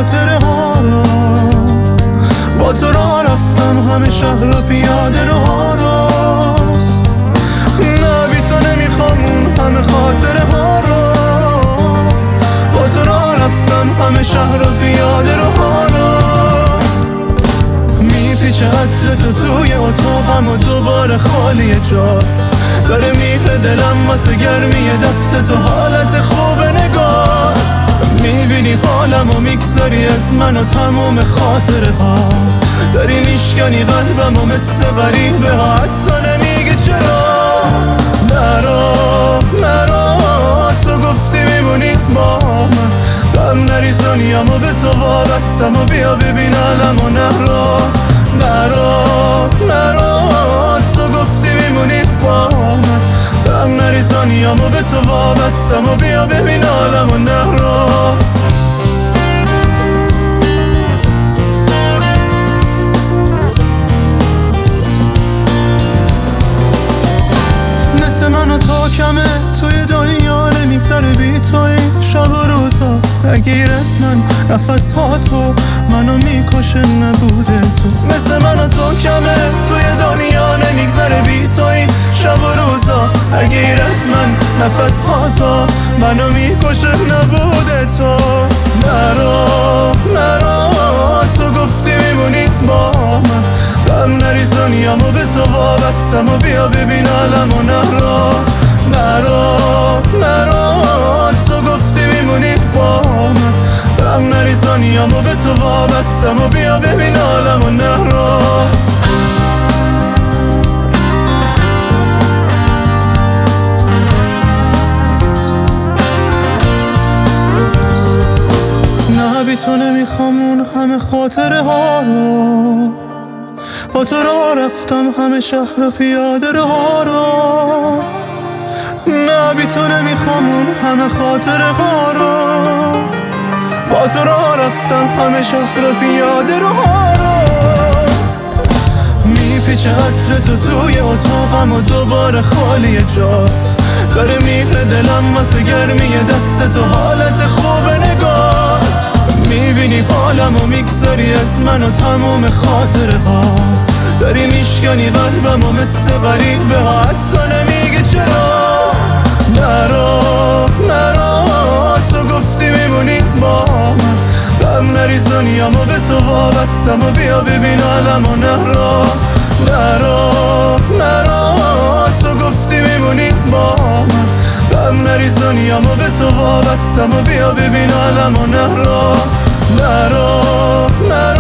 خاطره ها رو، با تو راه رفتم همه شهر و پیاده روها رو. نه بی تو نمیخوام اون همه خاطره ها رو، با تو راه رفتم همه شهر و پیاده روها رو. میپیچه عطر تو توی اتاقم و دوباره خالی جات، داره میره دلم واسه گرمی دست تو، حالت خوب نگات. میبینی حالم و میگذاری از من و تموم خاطره ها، داری میشکنی قلبم و مثل غریبه ها، حتی نمیگی چرا. نرو تو گفتی میمونی با من، غم نریزانیم و به تو وابستم و بیا ببین علم و نرو تو گفتی میمونی با من، غم نریزانیم و به تو وابستم و بیا ببین علم و نرو. من و تو کمه توی دنیا نمیگذره بی تو این شب و روزا، نگیر از من نفس ها تو منو میکشه نبوده تو. مثل من و تو کمه توی دنیا نمیگذره بی تو این شب و روزا، نگیر از من نفس ها تو منو میکشه نبوده تو. نرو تو گفتی میمونی با من، غم نریزانیم و به تو وابستم و بیا ببین علم و نرو تو گفتی میمونی با من، غم نریزانیم و به تو وابستم و بیا ببین علم و نرو. نه بی تو نمیخوام اون همه خاطره ها رو، با تو راه رفتم همه شهر و پیاده روها رو. نه بی تو نمیخوام اون همه خاطره ها رو، با تو راه رفتم همه شهر و پیاده روها رو. میپیچه عطر تو توی اتاقم و دوباره خالی جات، داره میره دلم واسه گرمی دست تو، حالت خوب نگات. میبینی حالم و میگذاری از من و تموم خاطره ها، داری میشکنی قلبم و مثل غریبه ها، حتی نمیگی چرا. نرو تو گفتی میمونی با من، غم نریزانیم و به تو وابستم و بیا ببین علم و نرو تو گفتی میمونی با من، غم نریزانیم و به تو وابستم و بیا ببین علم و نرو